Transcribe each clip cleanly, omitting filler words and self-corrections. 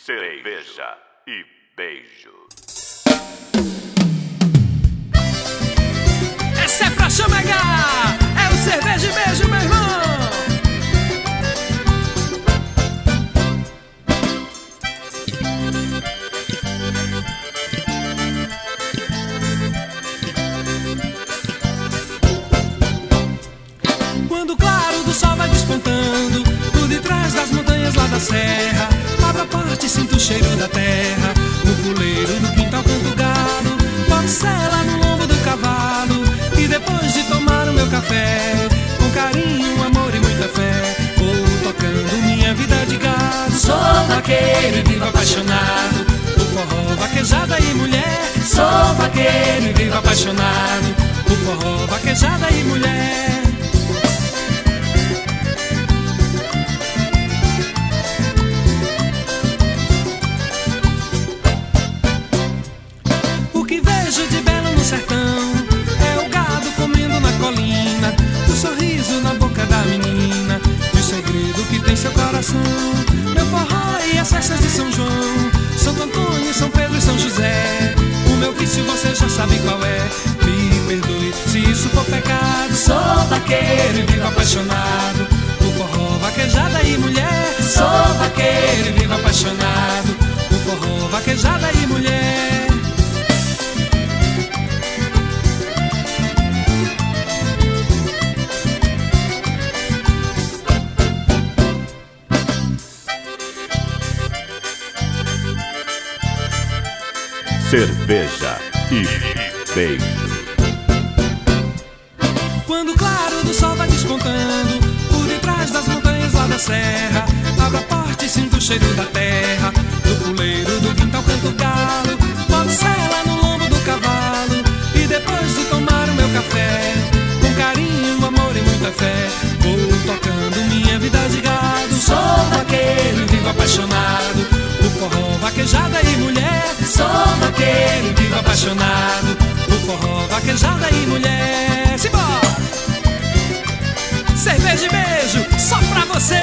cerveja e beijo. Essa é pra chamegar, é o cerveja e beijo, meu irmão. Quando o claro do sol vai despontando por detrás das montanhas lá da serra, abro a porta e sinto o cheiro da terra. No puleiro do quintal canto galo, boto sela no lombo do cavalo, e depois de tomar o meu café, com carinho, amor e muita fé, vou tocando minha vida de gado. Sou vaqueiro e vivo apaixonado por forró, vaquejada e mulher. Sou vaqueiro e vivo apaixonado por forró, vaquejada e mulher. De belo no sertão é o gado comendo na colina, o sorriso na boca da menina e o segredo que tem seu coração. Meu forró e as festas de São João, Santo Antônio, São Pedro e São José. O meu vício você já sabe qual é, me perdoe se isso for pecado. Sou vaqueiro e vivo apaixonado por forró, vaquejada e mulher. Sou vaqueiro e vivo apaixonado por forró, vaquejada e mulher. Cerveja e beijo. Quando o claro do sol vai despontando por detrás das montanhas lá da serra, abro a porta e sinto o cheiro da terra. Do puleiro do quintal canto galo, boto sela no lombo do cavalo, e depois de tomar o meu café, com carinho, amor e muita fé, vou tocando minha vida de gado. Sou vaqueiro e vivo apaixonado por forró, vaquejada e mulher. Sou vaqueiro e vivo apaixonado por forró, vaquejada e mulher. Simbora! Cerveja e beijo, só pra você!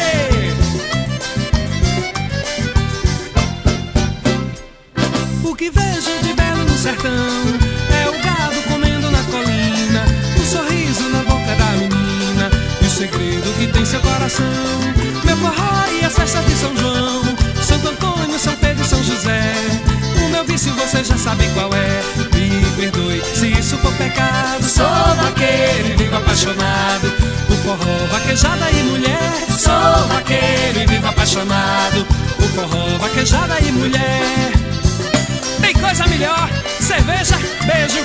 O que vejo de belo no sertão é o gado comendo na colina, o sorriso na boca da menina e o segredo que tem seu coração. Meu forró e as festas de São João, Santo Antônio, São Pedro e São José. O meu vício você já sabe qual é, me perdoe se isso for pecado. Sou vaqueiro e vivo apaixonado por forró, vaquejada e mulher. Sou vaqueiro e vivo apaixonado por forró, vaquejada e mulher. Tem coisa melhor, cerveja, beijo